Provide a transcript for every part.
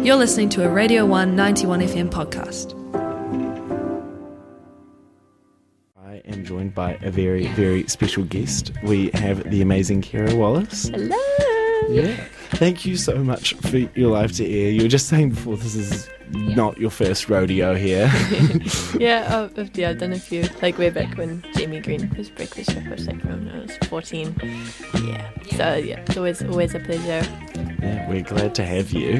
You're listening to a Radio 1 91 FM podcast. I am joined by a very, very special guest. We have the amazing Kira Wallace. Hello! Yeah. Thank you so much for your live to air. You were just saying before this is not your first rodeo here. I've done a few, like way back when Jamie Green was Breakfast Show host, like when I was 14. Yeah. So yeah, it's always a pleasure. Yeah, we're glad to have you.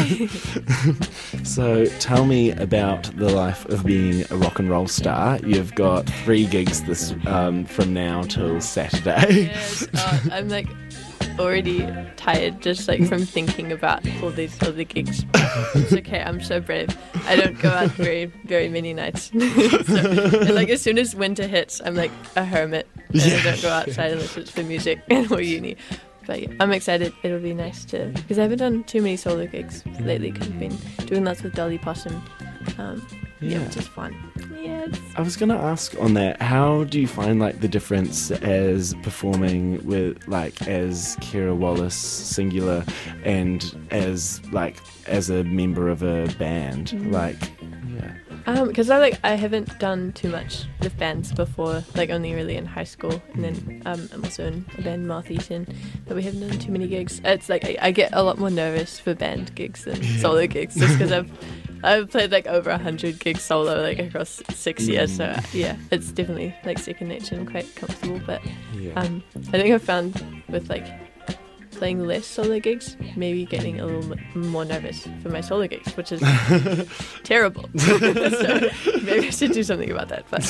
So tell me about the life of being a rock and roll star. You've got 3 gigs this from now till Saturday. Yes, I'm like already tired just like from thinking about all these other gigs. It's okay, I'm so brave. I don't go out very, very many nights. And like as soon as winter hits, I'm like a hermit and I don't go outside unless it's for music or uni. But yeah, I'm excited. It'll be nice because I haven't done too many solo gigs lately because I've been doing lots with Dolly Possum. Which is fun. Yes. I was going to ask on that, how do you find like the difference as performing with like as Kira Wallace singular and as a member of a band? Because I haven't done too much with bands before, like only really in high school, and then I'm also in a band, Moth Eaton, but we haven't done too many gigs. It's like I get a lot more nervous for band gigs than solo gigs, just because I've played like over 100 gigs solo like across 6 years, so yeah, it's definitely like second nature and quite comfortable. But I think I've found with like playing less solo gigs, maybe getting a little more nervous for my solo gigs, which is terrible. So maybe I should do something about that. But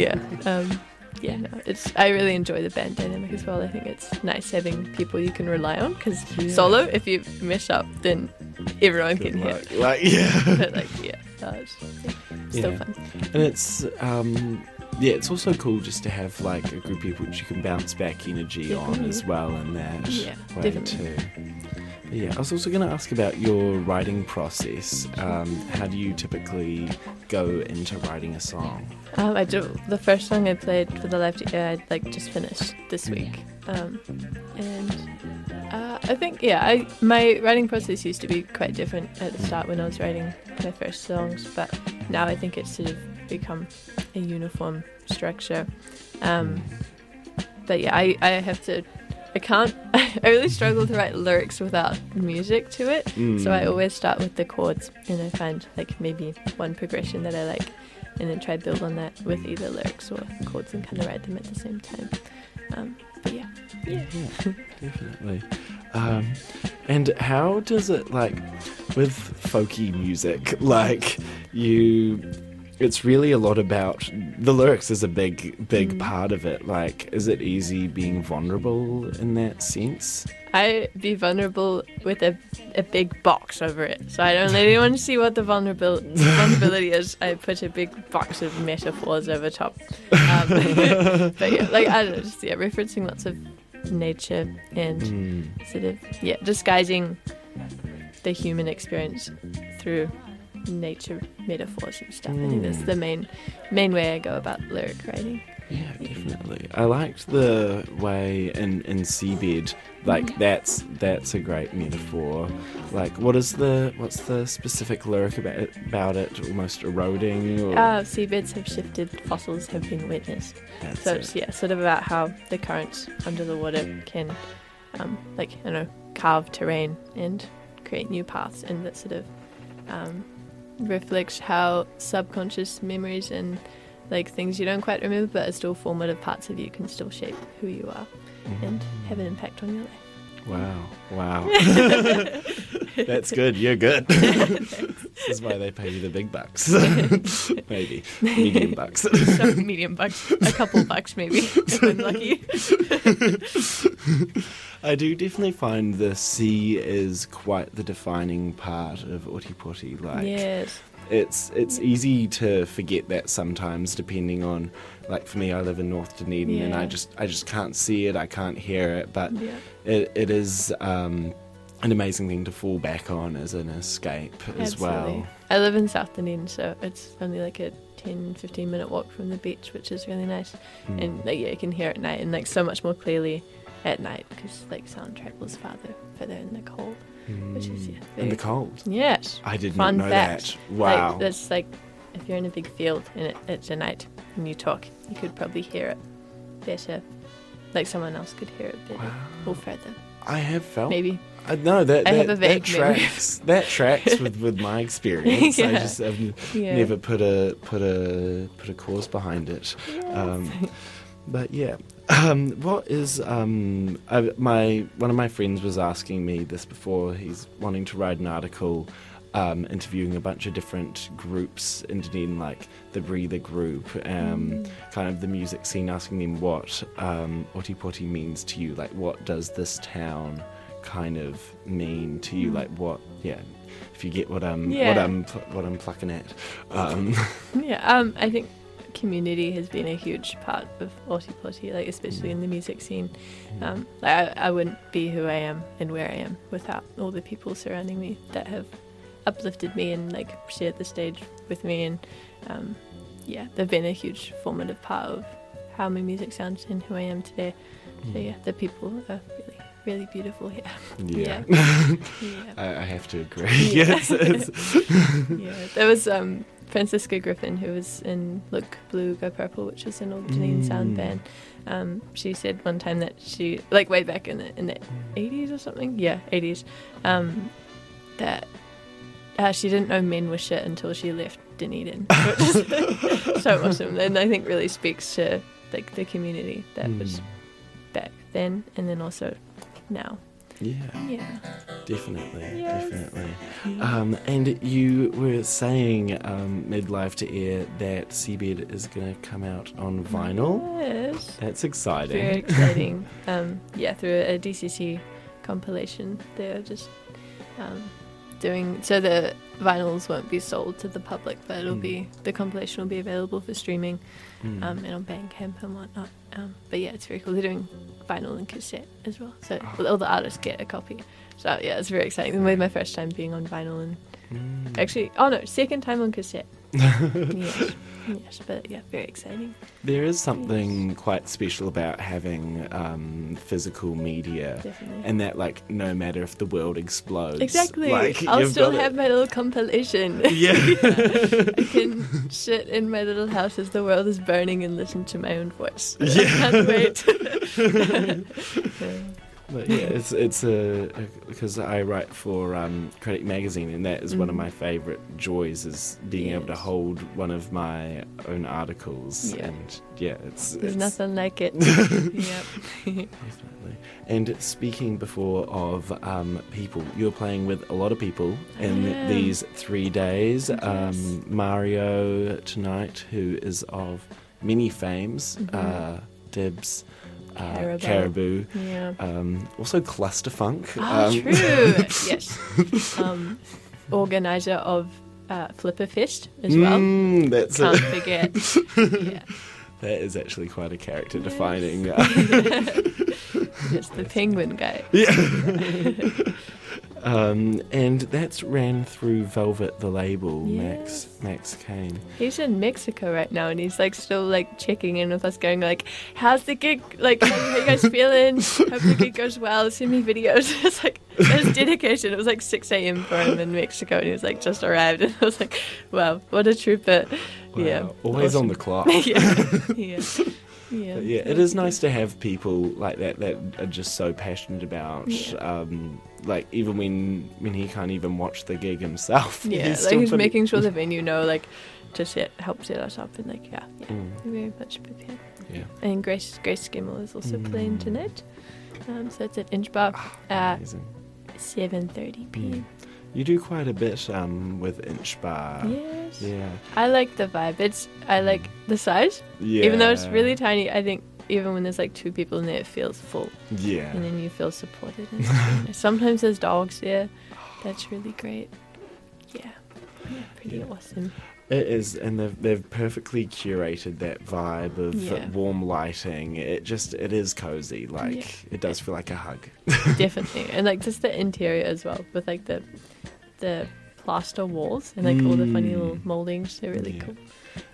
I really enjoy the band dynamic as well. I think it's nice having people you can rely on, because solo, if you mess up, then everyone can hear. But it's still fun. And it's also cool just to have like a group of people which you can bounce back energy on as well in that way too. But I was also going to ask about your writing process. How do you typically go into writing a song? I do. The first song I played for the live to air, I just finished this week. I think, my writing process used to be quite different at the start when I was writing my first songs, but now I think it's sort of become a uniform structure. I really struggle to write lyrics without music to it, so I always start with the chords, and I find like maybe one progression that I like, and then try to build on that with either lyrics or chords and kind of write them at the same time. Definitely. And how does it, like, with folky music, like, it's really a lot about, the lyrics is a big part of it. Like, is it easy being vulnerable in that sense? I be vulnerable with a big box over it, so I don't let anyone see what the vulnerability is. I put a big box of metaphors over top. I don't know, just referencing lots of nature and sort of disguising the human experience through nature metaphors and stuff. I think that's the main way I go about lyric writing. Yeah, definitely. I liked the way in Seabed, like that's a great metaphor. Like, what's the specific lyric about it? Almost eroding? Or? Seabeds have shifted, fossils have been witnessed. It's sort of about how the currents under the water can, carve terrain and create new paths, and that sort of reflects how subconscious memories and like things you don't quite remember but are still formative parts of you can still shape who you are and have an impact on your life. Wow. That's good. You're good. This is why they pay you the big bucks. Maybe. Medium bucks. Some medium bucks. A couple bucks maybe, if I'm lucky. I do definitely find the sea is quite the defining part of Otipoti. Like, yes. It's easy to forget that sometimes, depending on, like for me, I live in North Dunedin and I just can't see it, I can't hear it, but it is an amazing thing to fall back on as an escape as well. I live in South Dunedin, so it's only like a 10-15 minute walk from the beach, which is really nice. And you can hear it at night, and like so much more clearly at night because like sound travels further in the cold. which is And the cold. Yes. I did Fun not know fact. that. Wow. Like, that's like if you're in a big field and it's a night and you talk, you could probably hear it better. Like someone else could hear it better or further. I have felt. Maybe. No, that I have a vague memory. tracks. That tracks with my experience. Yeah. I just have never put a cause behind it. Yes. But yeah, what is one of my friends was asking me this before. He's wanting to write an article, interviewing a bunch of different groups in Dunedin, like the Breather group, kind of the music scene, asking them what Otipoti means to you. Like, what does this town kind of mean to you? Like, what? Yeah, if you get what I'm plucking at. I think community has been a huge part of Otipoti, like especially in the music scene. I wouldn't be who I am and where I am without all the people surrounding me that have uplifted me and like shared the stage with me, and they've been a huge formative part of how my music sounds and who I am today. So yeah, the people are really beautiful here. Yeah. I have to agree. Yeah. Yes. There was Francisca Griffin, who was in Look Blue, Go Purple, which was an old Dunedin sound band. She said one time that she, like way back in the 80s or something, 80s, that she didn't know men were shit until she left Dunedin, which is so awesome, and I think really speaks to like the community that was back then and then also now. Yeah. Definitely. Yes. Definitely. And you were saying midlife to air that Seabed is going to come out on vinyl. Yes. That's exciting. Very exciting. Through a DCC compilation. They're just doing, so the vinyls won't be sold to the public, but it'll be, the compilation will be available for streaming and on Bandcamp and whatnot. But yeah, it's very cool. They're doing vinyl and cassette as well, so all the artists get a copy. So yeah, it's very exciting. It was my first time being on vinyl, and actually, second time on cassette. Yes, but yeah, very exciting. There is something quite special about having physical media. Definitely. And that, like, no matter if the world explodes. Exactly. Like, I'll still have my little compilation. Yeah. I can sit in my little house as the world is burning and listen to my own voice. Yeah. I can't wait. But yeah, it's because I write for Critic Magazine, and that is one of my favourite joys, is being able to hold one of my own articles. Yeah. And there's nothing like it. Yep. Definitely. And speaking before of people, you're playing with a lot of people in these 3 days. Yes. Mario tonight, who is of many fames, Dibs, Caribou. Yeah. Also Clusterfunk. True. Yes. Organizer of Flipperfest as well. That's Can't forget. Yeah. That is actually quite a character defining. Just the penguin guy. Yeah. And that's ran through Velvet, the label. Yes. Max Kane. He's in Mexico right now, and he's like still like checking in with us, going like, "How's the gig? Like, how you guys feeling? Hope the gig goes well. Send me videos." It's like, it was dedication. It was like 6 a.m. for him in Mexico, and he was like just arrived, and I was like, "Wow, what a trooper!" Wow. Yeah, Always awesome. on the clock. Yeah. But yeah, it is nice to have people like that are just so passionate about, like, even when he can't even watch the gig himself. Yeah, he's making sure the venue know, like, to help set us up, and like, very much prepared. Yeah. And Grace Skimmel is also playing tonight, so it's at Inch Bar at 7:30 p.m. You do quite a bit with Inch Bar. Yes. Yeah. I like the vibe. I like the size. Yeah. Even though it's really tiny, I think even when there's like 2 people in there, it feels full. Yeah. And then you feel supported. And really nice. Sometimes there's dogs there. That's really great. Yeah. Pretty awesome. It is, and they've perfectly curated that vibe of warm lighting. It is cozy. Like, it does feel like a hug. Definitely. And like just the interior as well, with like the plaster walls and like all the funny little moldings. They're really cool.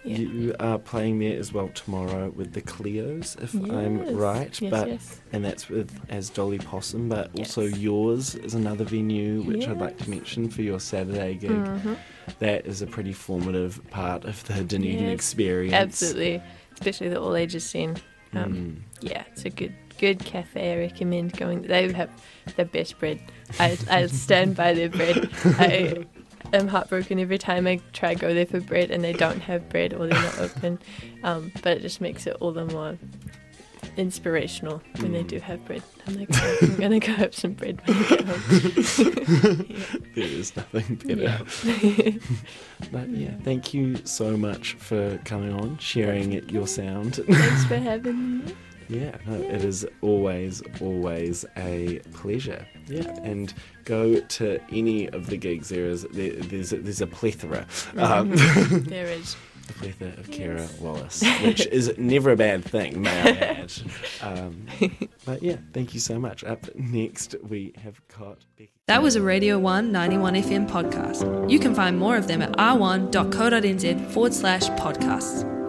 Yeah. You are playing there as well tomorrow with the Cleos, if I'm right. Yes. And that's as Dolly Possum, but Yes. also yours is another venue which I'd like to mention for your Saturday gig. Mm-hmm. That is a pretty formative part of the Dunedin Yes, experience. Absolutely, especially the all ages scene. Yeah, it's a good cafe. I recommend going. They have the best bread. I stand by their bread. I am heartbroken every time I try to go there for bread and they don't have bread or they're not open. But it just makes it all the more inspirational when they do have bread. I'm like, oh, I'm gonna go have some bread when I get home. There is nothing better. Yeah. But yeah, thank you so much for coming on, sharing your sound. Thanks for having me. Yeah, no, it is always a pleasure. Yeah, and go to any of the gigs. There's a plethora. There is. A plethora of Kira Wallace, which is never a bad thing, may I add. But yeah, thank you so much. Up next, we have got Becky. That was a Radio 1 91 FM podcast. You can find more of them at r1.co.nz/podcasts.